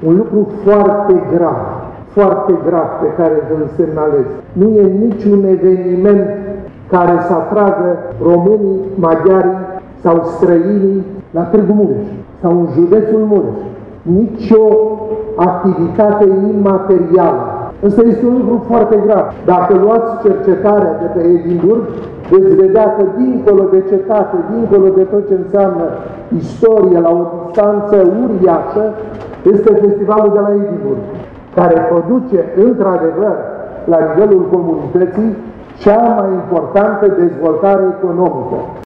un lucru foarte grav pe care îl semnalez. Nu e niciun eveniment care să atragă românii, maghiarii sau străinii la Târgu Mureș sau în județul Mureș. Nicio activitate imaterială. Ăsta este un lucru foarte grav. Dacă luați cercetarea de pe Edinburgh, veți vedea că dincolo de cetate, dincolo de tot ce înseamnă istorie, la o distanță uriașă, este festivalul de la Edinburgh, care produce, într-adevăr, la nivelul comunității, cea mai importantă dezvoltare economică.